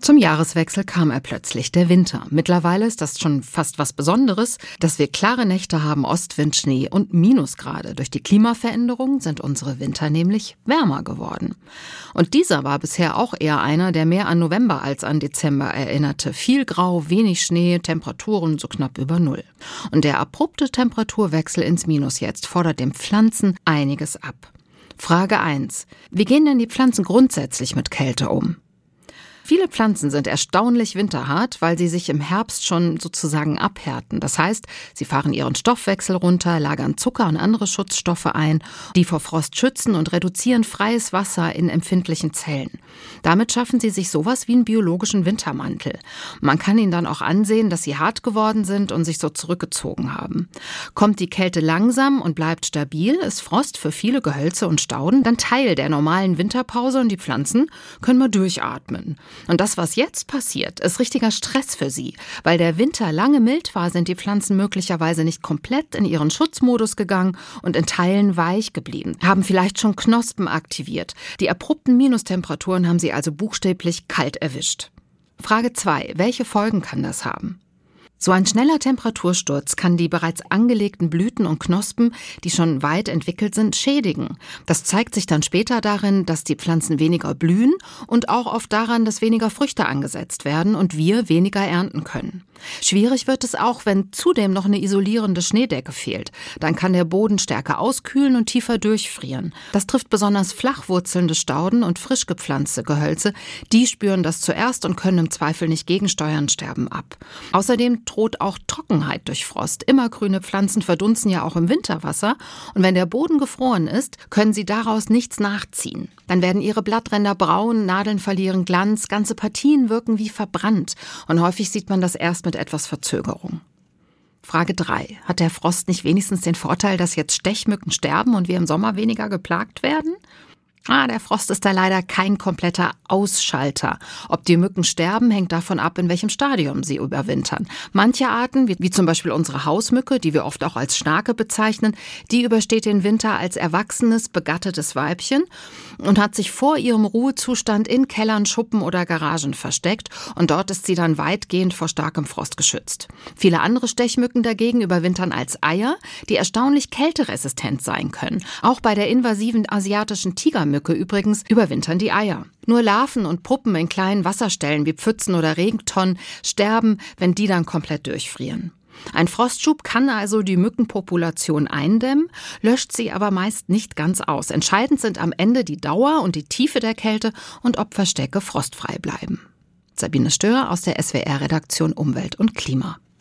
Zum Jahreswechsel kam plötzlich der Winter. Mittlerweile ist das schon fast was Besonderes, dass wir klare Nächte haben, Ostwind, Schnee und Minusgrade. Durch die Klimaveränderung sind unsere Winter nämlich wärmer geworden. Und dieser war bisher auch eher einer, der mehr an November als an Dezember erinnerte. Viel Grau, wenig Schnee, Temperaturen so knapp über Null. Und der abrupte Temperaturwechsel ins Minus jetzt fordert den Pflanzen einiges ab. Frage 1. Wie gehen denn die Pflanzen grundsätzlich mit Kälte um? Viele Pflanzen sind erstaunlich winterhart, weil sie sich im Herbst schon sozusagen abhärten. Das heißt, sie fahren ihren Stoffwechsel runter, lagern Zucker und andere Schutzstoffe ein, die vor Frost schützen und reduzieren freies Wasser in empfindlichen Zellen. Damit schaffen sie sich sowas wie einen biologischen Wintermantel. Man kann ihnen dann auch ansehen, dass sie hart geworden sind und sich so zurückgezogen haben. Kommt die Kälte langsam und bleibt stabil, ist Frost für viele Gehölze und Stauden dann Teil der normalen Winterpause und die Pflanzen können mal durchatmen. Und das, was jetzt passiert, ist richtiger Stress für sie. Weil der Winter lange mild war, sind die Pflanzen möglicherweise nicht komplett in ihren Schutzmodus gegangen und in Teilen weich geblieben, haben vielleicht schon Knospen aktiviert. Die abrupten Minustemperaturen haben sie also buchstäblich kalt erwischt. Frage 2. Welche Folgen kann das haben? So ein schneller Temperatursturz kann die bereits angelegten Blüten und Knospen, die schon weit entwickelt sind, schädigen. Das zeigt sich dann später darin, dass die Pflanzen weniger blühen und auch oft daran, dass weniger Früchte angesetzt werden und wir weniger ernten können. Schwierig wird es auch, wenn zudem noch eine isolierende Schneedecke fehlt. Dann kann der Boden stärker auskühlen und tiefer durchfrieren. Das trifft besonders flach wurzelnde Stauden und frisch gepflanzte Gehölze. Die spüren das zuerst und können im Zweifel nicht gegensteuern, sterben ab. Außerdem droht auch Trockenheit durch Frost. Immergrüne Pflanzen verdunsten ja auch im Winterwasser. Und wenn der Boden gefroren ist, können sie daraus nichts nachziehen. Dann werden ihre Blattränder braun, Nadeln verlieren Glanz, ganze Partien wirken wie verbrannt. Und häufig sieht man das erst mit etwas Verzögerung. Frage 3. Hat der Frost nicht wenigstens den Vorteil, dass jetzt Stechmücken sterben und wir im Sommer weniger geplagt werden? Der Frost ist da leider kein kompletter Ausschalter. Ob die Mücken sterben, hängt davon ab, in welchem Stadium sie überwintern. Manche Arten, wie zum Beispiel unsere Hausmücke, die wir oft auch als Schnake bezeichnen, die übersteht den Winter als erwachsenes, begattetes Weibchen und hat sich vor ihrem Ruhezustand in Kellern, Schuppen oder Garagen versteckt. Und dort ist sie dann weitgehend vor starkem Frost geschützt. Viele andere Stechmücken dagegen überwintern als Eier, die erstaunlich kälteresistent sein können. Auch bei der invasiven asiatischen Tigermücke übrigens überwintern die Eier. Nur Larven und Puppen in kleinen Wasserstellen wie Pfützen oder Regentonnen sterben, wenn die dann komplett durchfrieren. Ein Frostschub kann also die Mückenpopulation eindämmen, löscht sie aber meist nicht ganz aus. Entscheidend sind am Ende die Dauer und die Tiefe der Kälte und ob Verstecke frostfrei bleiben. Sabine Stöhr aus der SWR-Redaktion Umwelt und Klima.